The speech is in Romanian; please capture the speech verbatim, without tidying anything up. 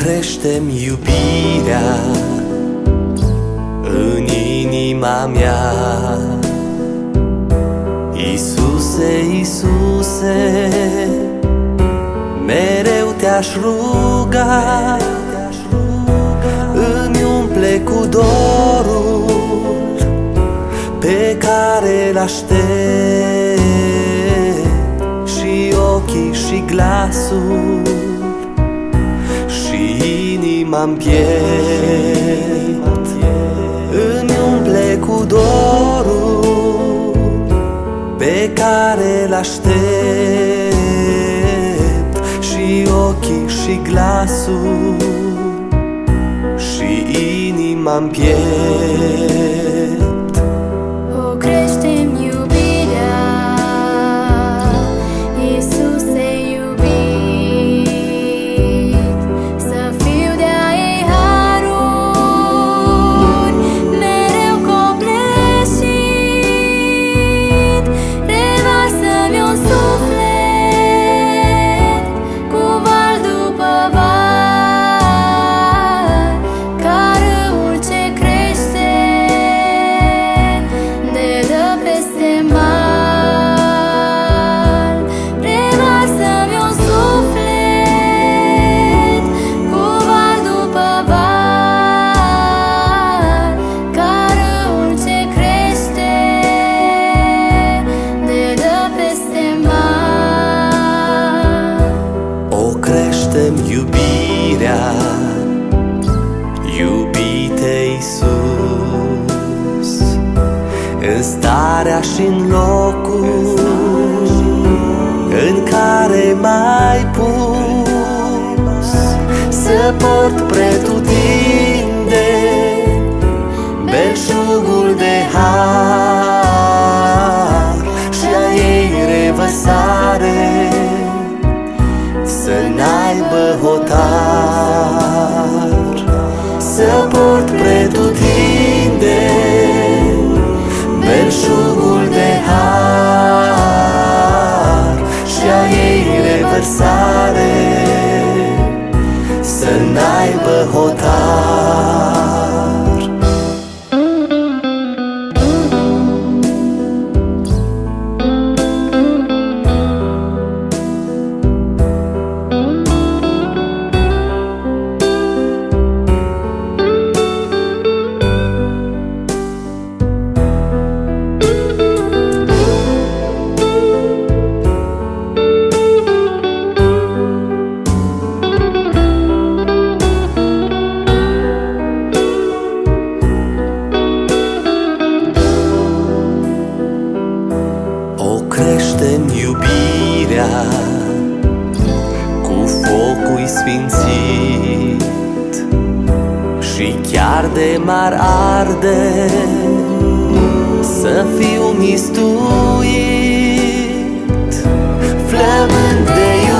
crește-mi iubirea în inima mea. Iisuse, Iisuse, mereu te-aș ruga, îmi umple cu dorul pe care l-aștept, și ochii și glasul și inima-n piept. Îmi umple cu dorul pe care l-aștept, și ochii și glasul și inima-n piept. O, crește-mi iubirea, Iisuse iubit, să fiu de-a ei haruri mereu copleșit. Revarsă-mi un suflet cu val după val, ca râul ce crește de dă peste mal. Revarsă-mi un suflet cu val după val, ca râul ce crește de dă peste mal. O, crește-mi iubirea, iubite Iisus, în starea și-n locul în care m-ai pus, să port pretutindeni belșugul de har și a ei revăsare, să n-aibă hotar. Să port pretutindeni belșugul de har și a ei revărsare, să n-aibă hotar. Crește-mi iubirea cu focul sfințit, și chiar de m-ar arde să fiu mistuit, flămând de iubire